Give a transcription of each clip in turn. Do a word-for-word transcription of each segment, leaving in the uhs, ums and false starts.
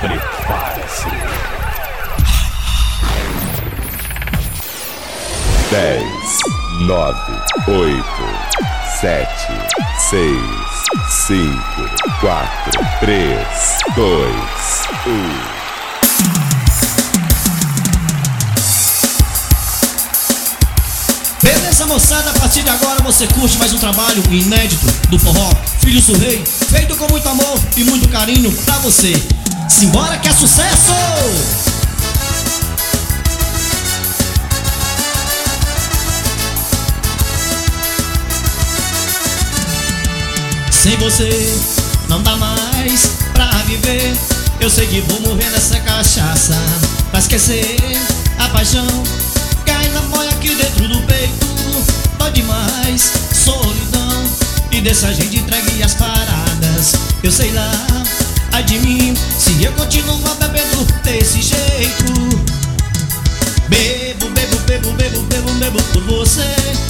Prepare-se. Dez, nove, oito, sete, seis, cinco, quatro, três, dois, um. Beleza, moçada, a partir de agora você curte mais um trabalho inédito do forró Filhos do Rei, feito com muito amor e muito carinho pra você. Simbora que é sucesso! Sem você não dá mais pra viver. Eu sei que vou morrer nessa cachaça. Pra esquecer a paixão cai na boia aqui dentro do peito. Dói demais, solidão, e deixa a gente entregue as paradas. Eu sei lá, ai de mim, se eu continuar bebendo desse jeito. Bebo, bebo, bebo, bebo, bebo, bebo por você.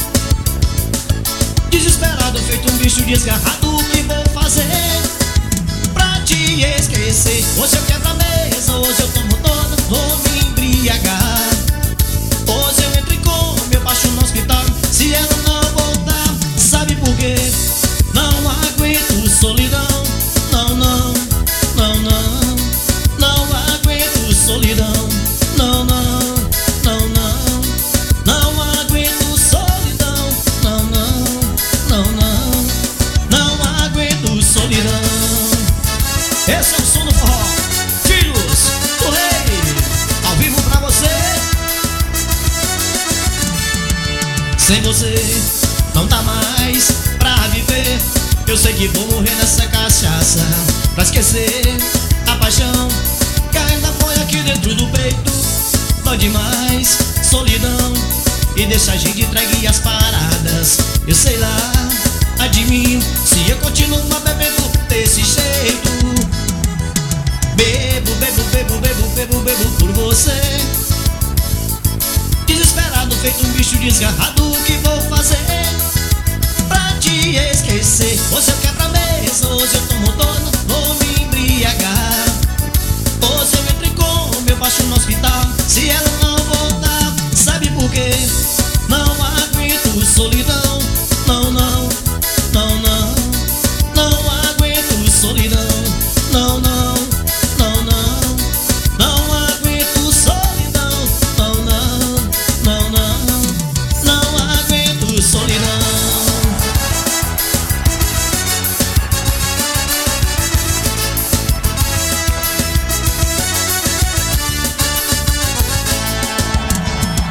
Desesperado, feito um bicho desgarrado, o que vou fazer pra te esquecer? Hoje eu quebro a mesa, hoje eu tomo toda, vou me embriagar. Hoje eu entro em coma, eu baixo no hospital. Se ela não voltar, sabe por quê? Não aguento solidão. Não, não, não, não. Não aguento solidão. Não, não, não, não. Não aguento solidão. Não, não, não, não. Não aguento solidão. Esse é o som do forró, Filhos do Rei, ao vivo pra você. Sem você não dá mais pra viver. Eu sei que vou morrer nessa cachaça. Pra esquecer a paixão cai na boia aqui dentro do peito. Dói demais, solidão, e deixa a gente entregue as paradas. Eu sei lá,